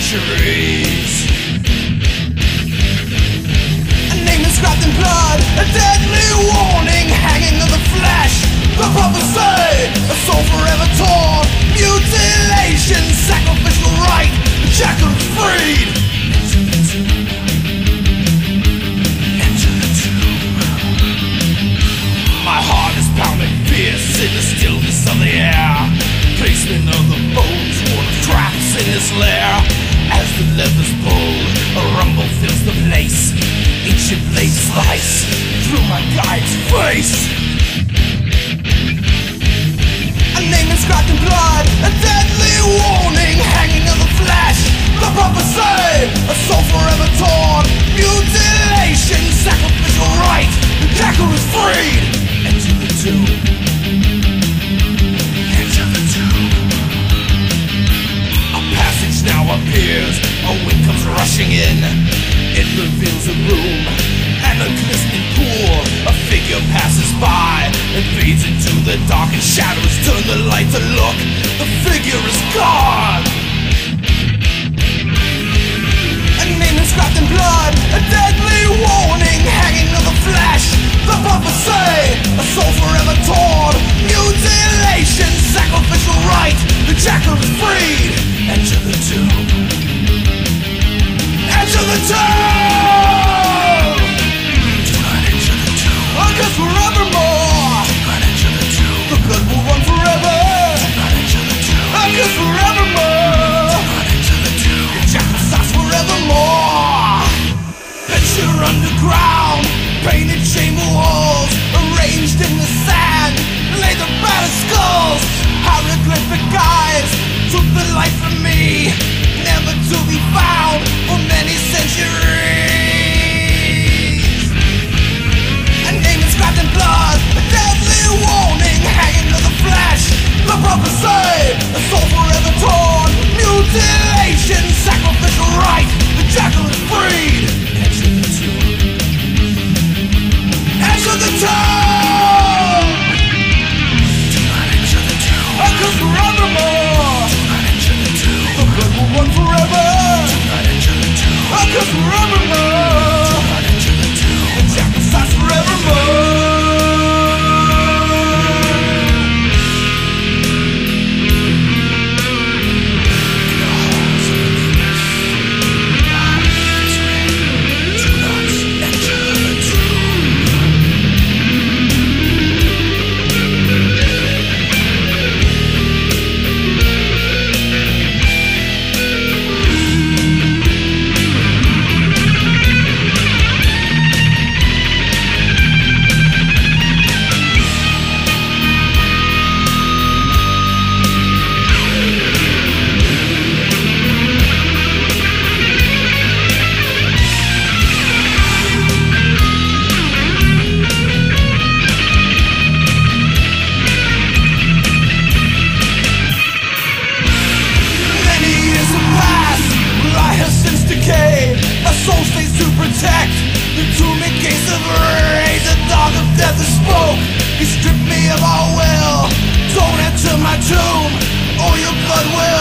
centuries. A name inscribed in blood, a deadly warning hanging on the flesh. The prophecy, a soul forever torn, mutilation, sacrificial rite, the jackal is freed. Enter the tomb. My heart is pounding fierce in the stillness of the air. Placement of the bones, one of traps in his lair. As the levers pull, a rumble fills the place. Ancient blades slice through my guide's face. A name inscribed in blood, a deadly warning hanging on the flesh. The prophecy, a soul forever torn, mutilation, sacrificial rite. The jackal is freed. Enter the tomb. Enter the tomb. A passage now appears, a wind comes rushing in. It reveals a room and a glistening pool. A figure passes by and fades into the dark, and shadows turn the light to look. The figure is gone. A name inscribed in blood, a deadly warning hanging on the flesh. The prophecy, a soul forever torn, mutilation, sacrificial rite. The jackal is freed. Enter the tomb. Enter the tomb. Do not enter the tomb. Because forevermore. Do not enter the tomb. The blood will run forever. Do not enter the tomb. Because forevermore. Do not enter the tomb. The jackal starts forevermore. Picture underground, painted chamber walls, arranged in the sand, lay the battered skulls. Hieroglyphic eyes took the life from me, never to be found for many centuries. A name inscribed in blood, a deadly warning hanging to the flesh. The prophecy, a soul forever torn, mutilation, sacrificial rite. The jackal is freed. Enter the tomb. Enter the tomb. Do not enter the tomb. Because forevermore. Do not enter the tomb. The blood will run forever. Do not enter the tomb. Because forevermore. Do not enter the tomb. The jackal starts forevermore. Soul stays to protect the tomb in case of rage. The dog of death is spoke. He stripped me of all will. Don't enter my tomb, or your blood will